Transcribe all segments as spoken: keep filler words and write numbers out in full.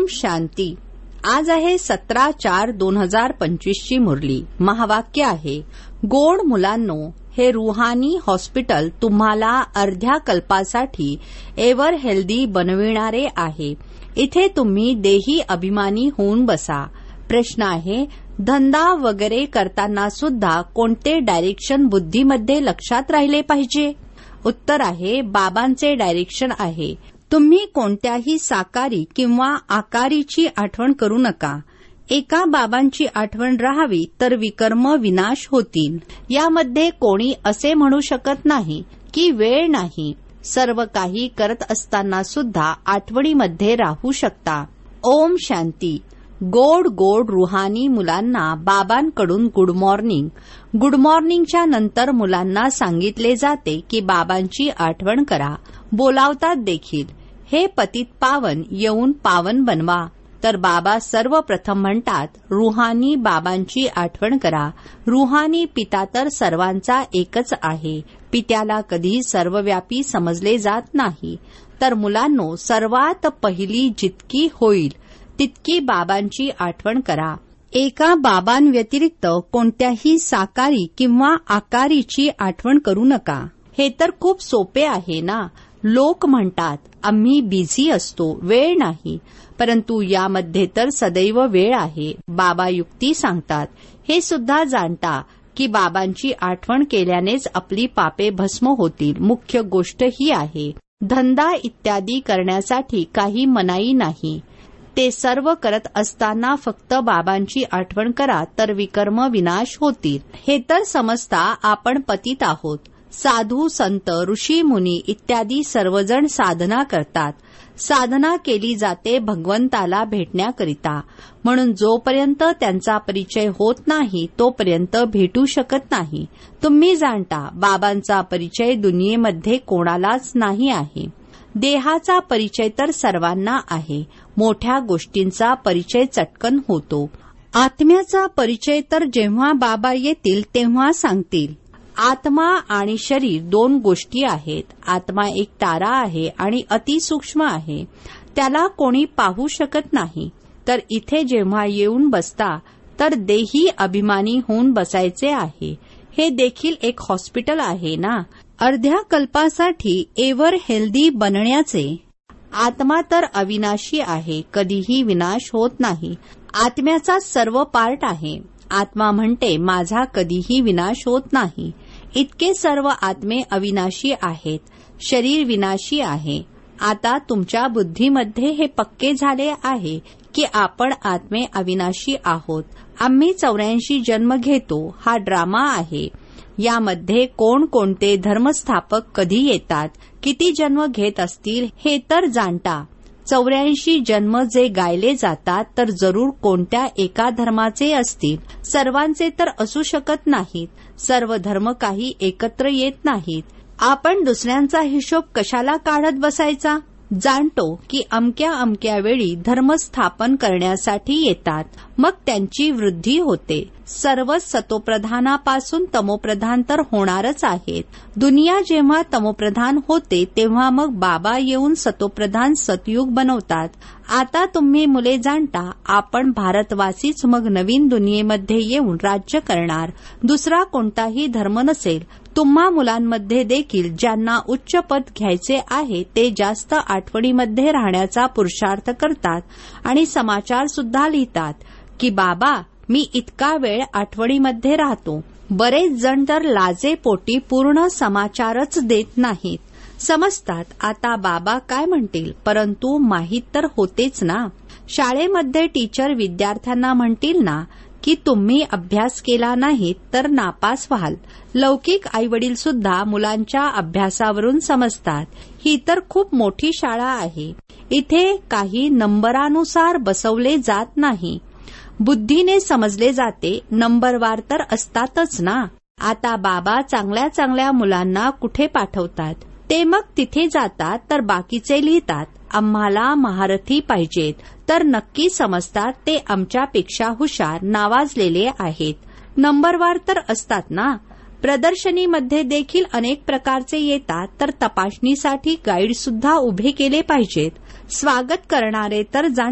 ओम शांती. आज आहे सतरा चार दोन हजार पंचवीस ची मुरली. महावाक्य आहे, गोड मुलांनो, हे रुहानी हॉस्पिटल तुम्हाला अर्ध्या कल्पासाठी एव्हर हेल्दी बनविणारे आहे. इथे तुम्ही देही अभिमानी होऊन बसा. प्रश्न आहे, धंदा वगैरे करताना सुद्धा कोणते डायरेक्शन बुद्धीमध्ये लक्षात राहिले पाहिजे? उत्तर आहे, बाबांचे डायरेक्शन आहे. तुम्ही कोणत्याही साकारी किंवा आकारीची आठवण करू नका. एका बाबांची आठवण राहावी तर विकर्म विनाश होतील. यामध्ये कोणी असे म्हणू शकत नाही की वेळ नाही. सर्व काही करत असताना सुद्धा आठवणीमध्ये राहू शकता. ओम शांती. गोड गोड रुहानी मुलांना बाबांकडून गुड मॉर्निंग. गुड मॉर्निंगच्या नंतर मुलांना सांगितले जाते की बाबांची आठवण करा. बोलावतात देखील, हे पतित पावन येऊन पावन बनवा. तर बाबा सर्वप्रथम म्हणतात, रुहानी बाबांची आठवण करा. रुहानी पिता तर सर्वांचा एकच आहे. पित्याला कधी सर्वव्यापी समजले जात नाही. तर मुलांनो, सर्वात पहिली जितकी होईल तितकी बाबांची आठवण करा. एका बाबांव्यतिरिक्त कोणत्याही साकारी किंवा आकारीची आठवण करू नका. हे तर खूप सोपे आहे ना. लोक म्हणतात, आम्ही बिझी असतो, वेळ नाही. परंतु यामध्ये तर सदैव वेळ आहे. बाबा युक्ती सांगतात. हे सुद्धा जाणता की बाबांची आठवण केल्यानेच आपली पापे भस्म होतील. मुख्य गोष्ट ही आहे, धंदा इत्यादी करण्यासाठी काही मनाई नाही. ते सर्व करत असताना फक्त बाबांची आठवण करा तर विकर्म विनाश होतील. हे तर समजता आपण पतित आहोत. साधू संत ऋषी मुनी इत्यादी सर्वजण साधना करतात. साधना केली जाते भगवंताला भेटण्याकरिता. म्हणून जोपर्यंत त्यांचा परिचय होत नाही तोपर्यंत भेटू शकत नाही. तुम्ही जाणता, बाबांचा परिचय दुनियेमध्ये कोणालाच नाही आहे. देहाचा परिचय तर सर्वांना आहे. मोठ्या गोष्टींचा परिचय चटकन होतो. आत्म्याचा परिचय तर जेव्हा बाबा येतील तेव्हा सांगतील. आत्मा आणि शरीर दोन गोष्टी आहेत. आत्मा एक तारा आहे आणि अतिसूक्ष्म आहे. त्याला कोणी पाहू शकत नाही. तर इथे जेव्हा येऊन बसता तर देही अभिमानी होऊन बसायचे आहे. हे देखील एक हॉस्पिटल आहे ना. अर्ध्या कल्पासाठी एव्हर हेल्दी बनण्याचे. आत्मा तर अविनाशी आहे, कधीही विनाश होत नाही. आत्म्याचा सर्व पार्ट आहे. आत्मा म्हणते, माझा कधीही विनाश होत नाही. इतके सर्व आत्मे अविनाशी आहेत. शरीर विनाशी आहे. आता तुमच्या बुद्धीमध्ये हे पक्के झाले आहे की आपण आत्मे अविनाशी आहोत. आम्ही चौऱ्याऐंशी जन्म घेतो. हा ड्रामा आहे. यामध्ये कोण कोणते धर्मस्थापक कधी येतात, किती जन्म घेत असतील हे तर जाणता. चौऱ्याऐंशी जन्म जे गायले जातात तर जरूर कोणत्या एका धर्माचे असतील. सर्वांचे तर असू शकत नाहीत. सर्व धर्म काही एकत्र येत नाहीत. आपण दुसऱ्यांचा हिशोब कशाला काढत बसायचा? जाणतो की अमक्या अमक्या वेळी धर्मस्थापन करण्यासाठी येतात. मग त्यांची वृद्धी होते. सर्व सतोप्रधानापासून तमोप्रधान तर होणारच आहेत. दुनिया जेव्हा तमोप्रधान होते तेव्हा मग बाबा येऊन सतोप्रधान सतयुग बनवतात. आता तुम्ही मुले जाणता, आपण भारतवासीच मग नवीन दुनियेमध्ये येऊन राज्य करणार. दुसरा कोणताही धर्म नसेल. तुम्हा मुलांमध्ये देखील ज्यांना उच्च पद घ्यायचे आहे ते जास्त आठवणीमध्ये राहण्याचा पुरुषार्थ करतात आणि समाचार सुद्धा लिहितात की बाबा मी इतका वेळ आठवणीमध्ये राहतो. बरेच जण तर लाजेपोटी पूर्ण समाचारच देत नाहीत. समजतात आता बाबा काय म्हणतील, परंतु माहीत तर होतेच ना. शाळेमध्ये टीचर विद्यार्थ्यांना म्हणतील ना की तुम्ही अभ्यास केला नाही तर नापास व्हाल. लौकिक आईवडील सुद्धा मुलांच्या अभ्यासावरून समजतात. ही तर खूप मोठी शाळा आहे. इथे काही नंबरानुसार बसवले जात नाही. बुद्धीने समजले जाते. नंबरवार तर असतातच ना. आता बाबा चांगल्या चांगल्या मुलांना कुठे पाठवतात? ते मग तिथे जातात तर बाकीचे लिहितात, आम्हाला महारथी पाहिजेत. तर नक्की समजतात ते आमच्यापेक्षा हुशार नावाजलेले आहेत. नंबरवार तर असतात ना. प्रदर्शनीमध्ये देखील अनेक प्रकारचे येतात तर तपासणीसाठी गाईड सुद्धा उभे केले पाहिजेत. स्वागत करणारे तर जाणतात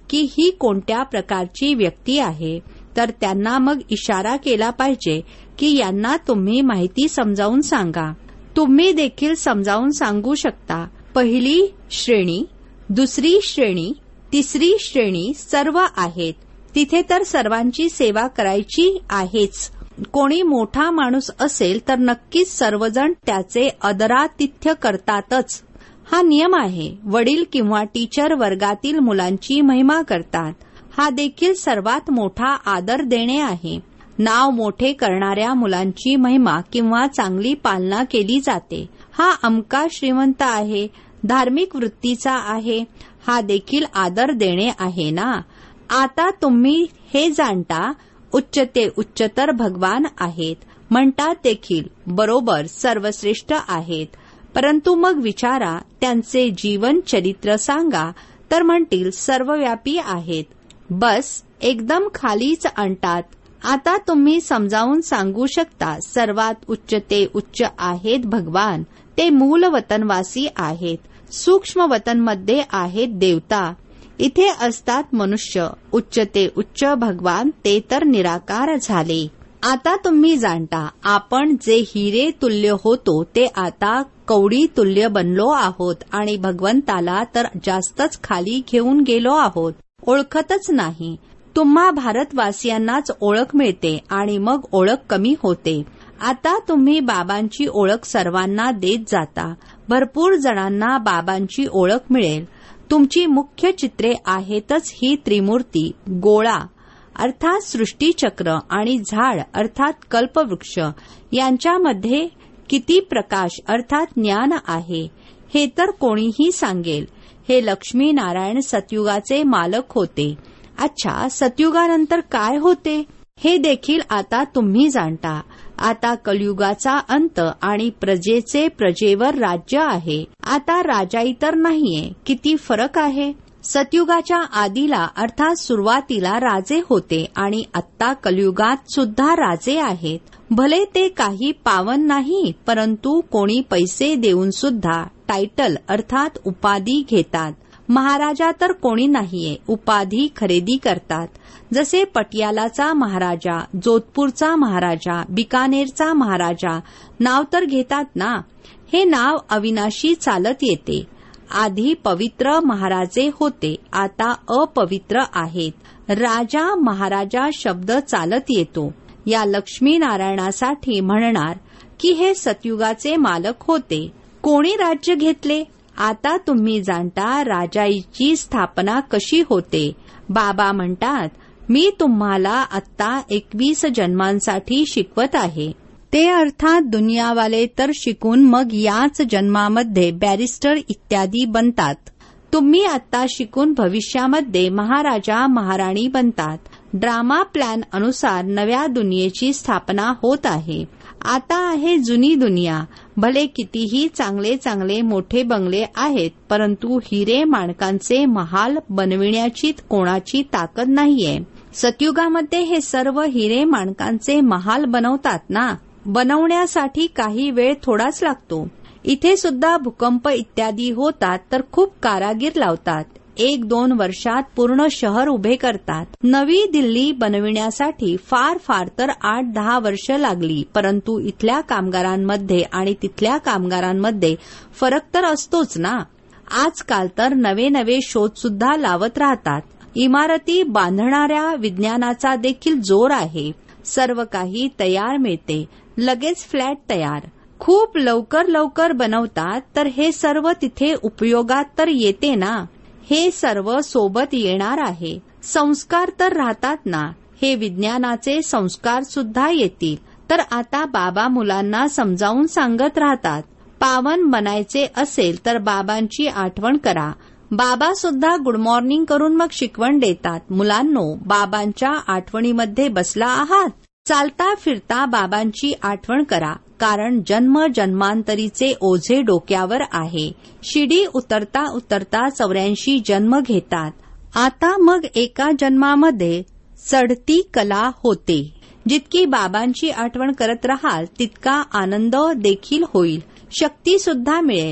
की ही कोणत्या प्रकारची व्यक्ती आहे, तर त्यांना मग इशारा केला पाहिजे की यांना तुम्ही माहिती समजावून सांगा. तुम्ही देखील समजावून सांगू शकता. पहिली श्रेणी, दुसरी श्रेणी, तिसरी श्रेणी सर्व आहेत. तिथे तर सर्वांची सेवा करायची आहेच. कोणी मोठा माणूस असेल तर नक्कीच सर्वजण त्याचे आदरातिथ्य करतातच. हा नियम आहे. वडील किंवा टीचर वर्गातील मुलांची महिमा करतात. हा देखील सर्वात मोठा आदर देणे आहे. नाव मोठे करणाऱ्या मुलांची महिमा किंवा चांगली पालना केली जाते. हा अमका श्रीमंत आहे, धार्मिक वृत्तीचा आहे, हा देखील आदर देणे आहे ना. आता तुम्ही हे जाणता उच्च ते उच्चतर भगवान आहेत, म्हणतात देखील बरोबर सर्वश्रेष्ठ आहेत. परंतु मग विचारा, त्यांचे जीवन चरित्र सांगा तर म्हणतील सर्वव्यापी आहेत. बस एकदम खालीच आणतात. आता तुम्ही समजावून सांगू शकता सर्वात उच्च ते उच्च आहेत भगवान. ते मूल वतनवासी आहेत. सूक्ष्म वतनमध्ये आहेत देवता. इथे असतात मनुष्य. उच्च ते उच्च भगवान ते तर निराकार झाले. आता तुम्ही जाणता आपण जे हिरे तुल्य होतो ते आता कवडी तुल्य बनलो आहोत आणि भगवंताला तर जास्तच खाली घेऊन गेलो आहोत. ओळखतच नाही. तुम्हा भारतवासियांनाच ओळख मिळते आणि मग ओळख कमी होते. आता तुम्ही बाबांची ओळख सर्वांना देत जाता. भरपूर जणांना बाबांची ओळख मिळेल. तुमची मुख्य चित्रे आहेतच ही त्रिमूर्ती, गोळा अर्थात सृष्टीचक्र आणि झाड अर्थात कल्पवृक्ष यांच्यामध्ये किती प्रकाश अर्थात ज्ञान आहे हे तर कोणीही सांगेल. हे लक्ष्मी नारायण सतयुगाचे मालक होते. अच्छा, सतयुगानंतर काय होते हे देखील आता तुम्ही जाणता. आता कलियुगाचा अंत आणि प्रजेचे प्रजेवर राज्य आहे. आता राजाई तर नाहीये. किती फरक आहे. सतयुगाच्या आधीला अर्थात सुरुवातीला राजे होते आणि आत्ता कलियुगात सुद्धा राजे आहेत. भले ते काही पावन नाही, परंतु कोणी पैसे देऊन सुद्धा टायटल अर्थात उपाधी घेतात. महाराजा तर कोणी नाहीये, उपाधी खरेदी करतात. जसे पटियालाचा महाराजा, जोधपूरचा महाराजा, बिकानेरचा महाराजा नाव तर घेतात ना. हे नाव अविनाशी चालत येते. आधी पवित्र महाराजे होते, आता अपवित्र आहेत. राजा महाराजा शब्द चालत येतो. या लक्ष्मी नारायणासाठी म्हणणार की हे सतयुगाचे मालक होते. कोणी राज्य घेतले. आता तुम्ही जाणता राजाईची स्थापना कशी होते. बाबा म्हणतात मी तुम्हाला आत्ता एकवीस जन्मांसाठी शिकवत आहे. ते अर्थात दुनियावाले तर शिकून मग याच जन्मामध्ये बॅरिस्टर इत्यादी बनतात. तुम्ही आत्ता शिकून भविष्यामध्ये महाराजा महाराणी बनतात. ड्रामा प्लॅन अनुसार नव्या दुनियेची स्थापना होत आहे. आता आहे जुनी दुनिया. भले कितीही चांगले चांगले मोठे बंगले आहेत, परंतु हिरे माणकांचे महाल बनविण्याची कोणाची ताकद नाहीये. सतयुगामध्ये हे सर्व हिरे माणकांचे महाल बनवतात ना. बनवण्यासाठी काही वेळ थोडाच लागतो. इथे सुद्धा भूकंप इत्यादी होतात तर खूप कारागीर लावतात. एक दोन वर्षात पूर्ण शहर उभे करतात. नवी दिल्ली बनविण्यासाठी फार फार तर आठ दहा वर्ष लागली. परंतु इथल्या कामगारांमध्ये आणि तिथल्या कामगारांमध्ये फरक तर असतोच ना. आजकाल तर नवे नवे शोध सुद्धा लावत राहतात. इमारती बांधणाऱ्या विज्ञानाचा देखील जोर आहे. सर्व काही तयार मिळते. लगेच फ्लॅट तयार. खूप लवकर लवकर बनवतात तर हे सर्व तिथे उपयोगात तर येते ना. हे सर्व सोबत येणार आहे. संस्कार तर राहतात ना. हे विज्ञानाचे संस्कार सुद्धा येतील. तर आता बाबा मुलांना समजावून सांगत राहतात. पावन बनायचे असेल तर बाबांची आठवण करा. बाबा सुद्धा गुड मॉर्निंग करून मग शिकवण देतात. मुलांनो, बाबांच्या आठवणीमध्ये बसला आहात. चालता फिरता बाबांची आठवण करा. कारण जन्म जन्मांतरीचे ओझे डोक्यावर आहे. शिडी उतरता उतरता चौऱ्याऐंशी जन्म घेतात. आता मग एका जन्मामध्ये चढती कला होते. जितकी बाबांची आठवण करत राहाल तितका आनंद देखील होईल. शक्ती सुद्धा मिळेल.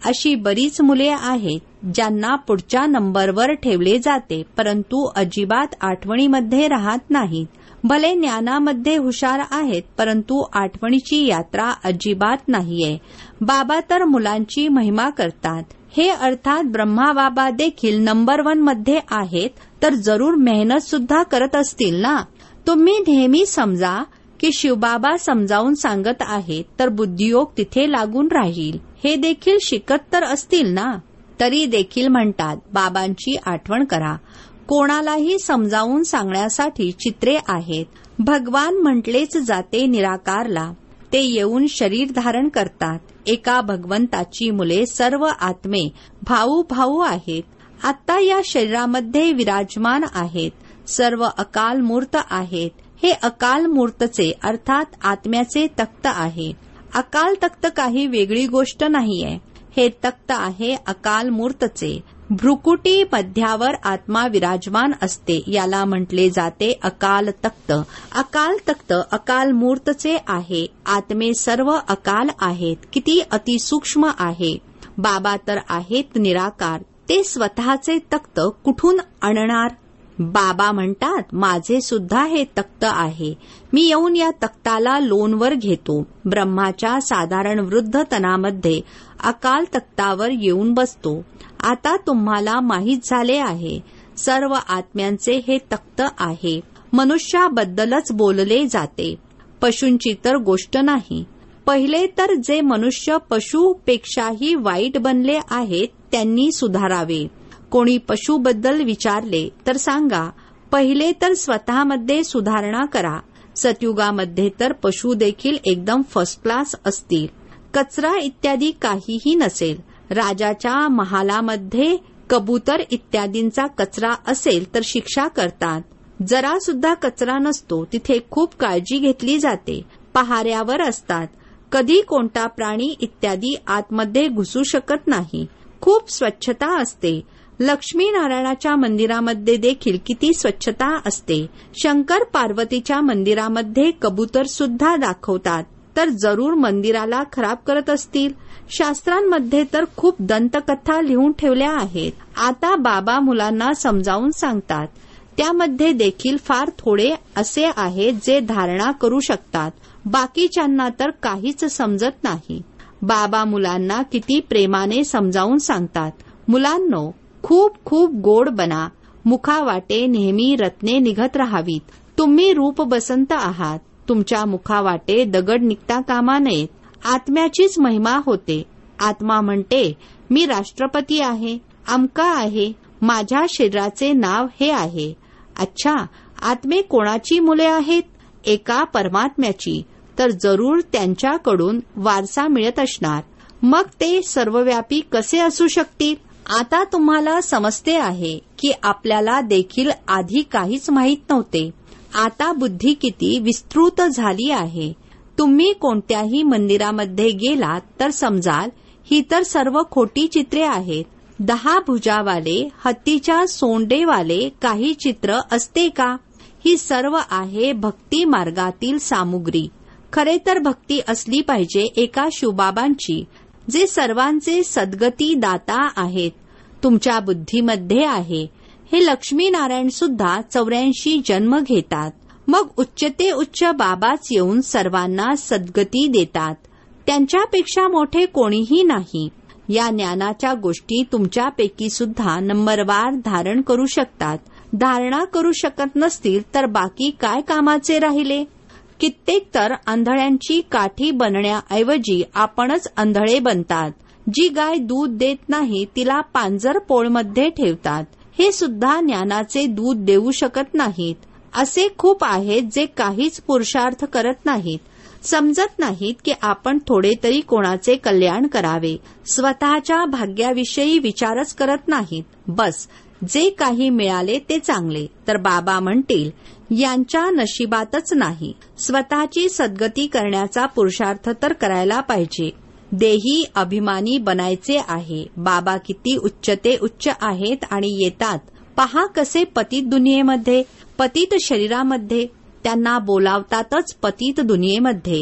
अशी बरीच मुले आहेत ज्यांना पुढच्या नंबरवर ठेवले जाते, परंतु अजिबात आठवणीमध्ये राहत नाहीत. भले ज्ञानामध्ये हुशार आहेत, परंतु आठवणीची यात्रा अजिबात नाहीये. बाबा तर मुलांची महिमा करतात. हे अर्थात ब्रह्मा बाबा देखील नंबर वन मध्ये आहेत, तर जरूर मेहनत सुद्धा करत असतील ना. तुम्ही नेहमी समजा की शिवबाबा समजावून सांगत आहेत, तर बुद्धियोग तिथे लागून राहील. हे देखील शिकत तर असतील ना. तरी देखील म्हणतात बाबांची आठवण करा. कोणालाही समजावून सांगण्यासाठी चित्रे आहेत. भगवान म्हटलेच जाते निराकारला. ते येऊन शरीर धारण करतात. एका भगवंताची मुले सर्व आत्मे भाऊ भाऊ आहेत. आता या शरीरामध्ये विराजमान आहेत. सर्व अकाल मूर्त आहेत. हे अकाल मूर्तचे अर्थात आत्म्याचे तख्त आहे. अकाल तख्त काही वेगळी गोष्ट नाहीये. हे तख्त आहे अकाल मूर्तचे. भ्रुकुटी मध्यावर आत्मा विराजमान असते. याला म्हटले जाते अकाल तख्त. अकाल तख्त अकाल मूर्तचे आहे. आत्मे सर्व अकाल आहेत. किती अतिसूक्ष्म आहे. बाबा तर आहेत निराकार. ते स्वतःचे तख्त कुठून आणणार. बाबा म्हणतात माझे सुद्धा हे तख्त आहे. मी येऊन या तख्ताला लोनवर घेतो. ब्रह्माच्या साधारण वृद्ध तनामध्ये अकाल तख्तावर येऊन बसतो. आता तुम्हाला माहीत झाले आहे सर्व आत्म्यांचे हे तख्त आहे. मनुष्याबद्दलच बोलले जाते, पशूंची तर गोष्ट नाही. पहिले तर जे मनुष्य पशुपेक्षाही वाईट बनले आहेत त्यांनी सुधारावे. कोणी पशुबद्दल विचारले तर सांगा पहिले तर स्वतःमध्ये सुधारणा करा. सतयुगामध्ये तर पशु देखील एकदम फर्स्ट क्लास असतील. कचरा इत्यादी काहीही नसेल. राजाच्या महालामध्ये कबूतर इत्यादींचा कचरा असेल तर शिक्षा करतात. जरा सुद्धा कचरा नसतो. तिथे खूप काळजी घेतली जाते. पहाऱ्यावर असतात. कधी कोणता प्राणी इत्यादी आतमध्ये घुसू शकत नाही. खूप स्वच्छता असते. लक्ष्मी नारायणाच्या मंदिरामध्ये देखील किती स्वच्छता असते. शंकर पार्वतीच्या मंदिरामध्ये कबूतर सुद्धा दाखवतात, तर जरूर मंदिराला खराब करत असतील. शास्त्रांमध्ये तर खूप दंतकथा लिहून ठेवल्या आहेत. आता बाबा मुलांना समजावून सांगतात. त्यामध्ये देखील फार थोडे असे आहेत जे धारणा करू शकतात. बाकीच्यांना तर काहीच समजत नाही. बाबा मुलांना किती प्रेमाने समजावून सांगतात. मुलांनो, खूप खूप गोड बना. मुखावाटे नेहमी रत्ने निघत राहावीत. तुम्ही रूप बसंत आहात. तुमच्या मुखावाटे दगड निघता कामा नयेत. आत्म्याचीच महिमा होते. आत्मा म्हणते मी राष्ट्रपती आहे, अमका आहे, माझ्या शरीराचे नाव हे आहे. अच्छा, आत्मे कोणाची मुले आहेत. एका परमात्म्याची. तर जरूर त्यांच्याकडून वारसा मिळत असणार. मग ते सर्वव्यापी कसे असू शकतील. आता तुम्हाला समजते आहे की आपल्याला देखील आधी काहीच माहीत नव्हते. आता बुद्धी किती विस्तृत झाली आहे. तुम्ही कोणत्याही मंदिरामध्ये गेलात तर समजाल ही तर सर्व खोटी चित्रे आहेत. दहा भुजावाले, हत्तीच्या सोंडेवाले काही चित्र असते का. ही सर्व आहे भक्ती मार्गातील सामुग्री. खरे तर भक्ती असली पाहिजे एका शिवबाबांची, जे सर्वांचे सद्गती दाता आहेत. तुमच्या बुद्धीमध्ये आहे. हे लक्ष्मी नारायण सुद्धा चौऱ्याऐंशी जन्म घेतात. मग उच्च ते उच्च बाबाच येऊन सर्वांना सद्गती देतात. त्यांच्यापेक्षा मोठे कोणीही नाही. या ज्ञानाच्या गोष्टी तुमच्यापैकी सुद्धा नंबरवार धारण करू शकतात. धारणा करू शकत नसतील तर बाकी काय कामाचे राहिले. कित्येक तर आंधळ्यांची काठी बनण्याऐवजी आपणच आंधळे बनतात. जी गाय दूध देत नाही तिला पांजर पोळमध्ये ठेवतात. हे सुद्धा ज्ञानाचे दूध देऊ शकत नाहीत. असे खूप आहेत जे काहीच पुरुषार्थ करत नाहीत. समजत नाहीत की आपण थोडे तरी कोणाचे कल्याण करावे. स्वतःच्या भाग्याविषयी विचारच करत नाहीत. बस जे काही मिळाले ते चांगले. तर बाबा म्हणतील यांच्या नशिबातच नाही. स्वतःची सद्गती करण्याचा पुरुषार्थ तर करायला पाहिजे. देही अभिमानी बनायचे आहे. बाबा किती उच्च ते उच्च आहेत आणि येतात. पहा कसे पतित दुनियेमध्ये, पतित शरीरामध्ये त्यांना बोलावतातच पतित दुनियेमध्ये.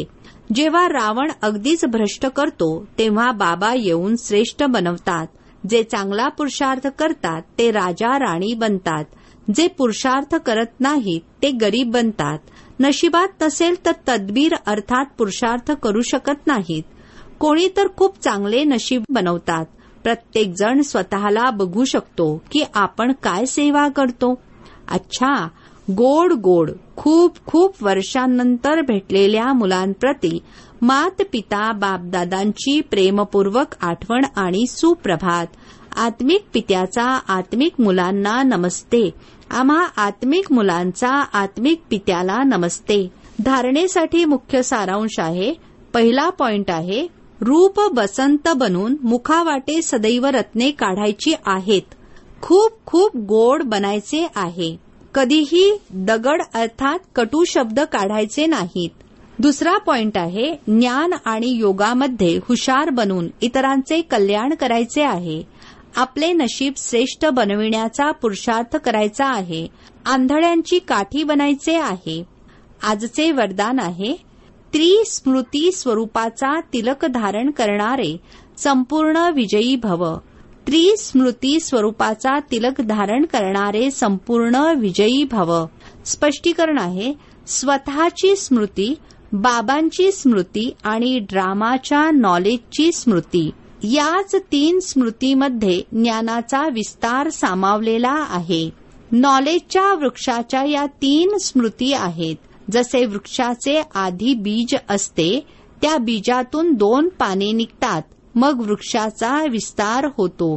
जेव्हा रावण अगदीच भ्रष्ट करतो तेव्हा बाबा येऊन श्रेष्ठ बनवतात. जे चांगला पुरुषार्थ करतात ते राजा राणी बनतात. जे पुरुषार्थ करत नाहीत ते गरीब बनतात. नशिबात नसेल तर तदबीर अर्थात पुरुषार्थ करू शकत नाहीत. कोणी तर खूप चांगले नशीब बनवतात. प्रत्येक जण स्वतःला बघू शकतो की आपण काय सेवा करतो. अच्छा, गोड गोड खूप खूप वर्षांनंतर भेटलेल्या मुलांप्रती मात पिता बापदादांची प्रेमपूर्वक आठवण आणि सुप्रभात. आत्मिक पित्याचा आत्मिक मुलांना नमस्ते. आम्हा आत्मिक मुलांचा आत्मिक पित्याला नमस्ते. धारणेसाठी मुख्य सारांश आहे. पहिला पॉइंट आहे, रूप बसंत बनून मुखावाटे सदैव रत्ने काढायची आहेत. खूप खूप गोड बनायचे आहे. कधीही दगड अर्थात कटू शब्द काढायचे नाहीत. दुसरा पॉइंट आहे, ज्ञान आणि योगामध्ये हुशार बनून इतरांचे कल्याण करायचे आहे. आपले नशीब श्रेष्ठ बनविण्याचा पुरुषार्थ करायचा आहे. आंधळ्यांची काठी बनायचे आहे. आजचे वरदान आहे, त्रिस्मृती स्वरूपाचा तिलक धारण करणारे संपूर्ण विजयी भव. त्रिस्मृती स्वरूपाचा तिलक धारण करणारे संपूर्ण विजयी भव. स्पष्टीकरण आहे, स्वतःची स्मृती, बाबांची स्मृती आणि ड्रामाच्या नॉलेजची स्मृती, याच तीन स्मृतीमध्ये ज्ञानाचा विस्तार सामावलेला आहे. नॉलेजच्या वृक्षाच्या या तीन स्मृती आहेत. जसे वृक्षाचे आधी बीज असते, त्या बीजातून दोन पाने निघतात, मग वृक्षाचा विस्तार होतो.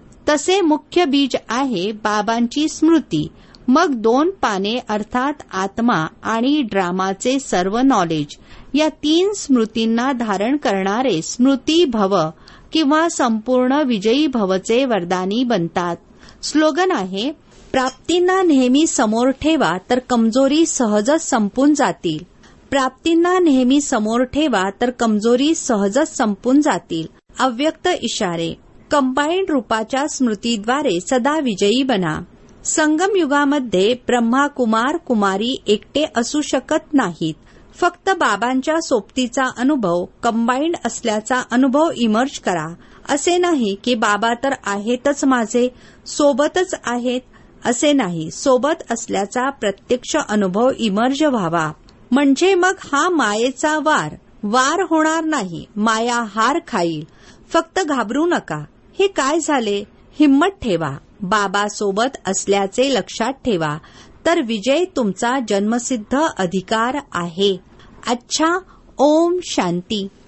तसे मुख्य बीज आहे बाबांची स्मृती, मग दोन पाने अर्थात आत्मा आणि ड्रामाचे सर्व नॉलेज. या तीन स्मृतींना धारण करणारे स्मृती भव किंवा संपूर्ण विजयी भवचे वरदानी बनतात. स्लोगन आहे, प्राप्तींना नेहमी समोर ठेवा तर कमजोरी सहजच संपून जातील. प्राप्तींना नेहमी समोर ठेवा तर कमजोरी सहजच संपून जातील. अव्यक्त इशारे. कंबाईंड रूपाच्या स्मृतीद्वारे सदा विजयी बना. संगम युगामध्ये ब्रह्मा कुमार कुमारी एकटे असू शकत नाहीत. फक्त बाबांच्या सोबतीचा अनुभव कंबाईंड असल्याचा अनुभव इमर्ज करा. असे नाही की बाबा तर आहेतच माझे, सोबतच आहेत असे नाही. सोबत असल्याचा प्रत्यक्ष अनुभव इमर्ज व्हावा. म्हणजे मग हा मायेचा वार वार होणार नाही. माया हार खाईल. फक्त घाबरू नका. हे काय झाले? हिम्मत ठेवा. बाबा सोबत असल्याचे लक्षात ठेवा. तर विजय तुमचा जन्मसिद्ध अधिकार आहे. अच्छा, ओम शांती.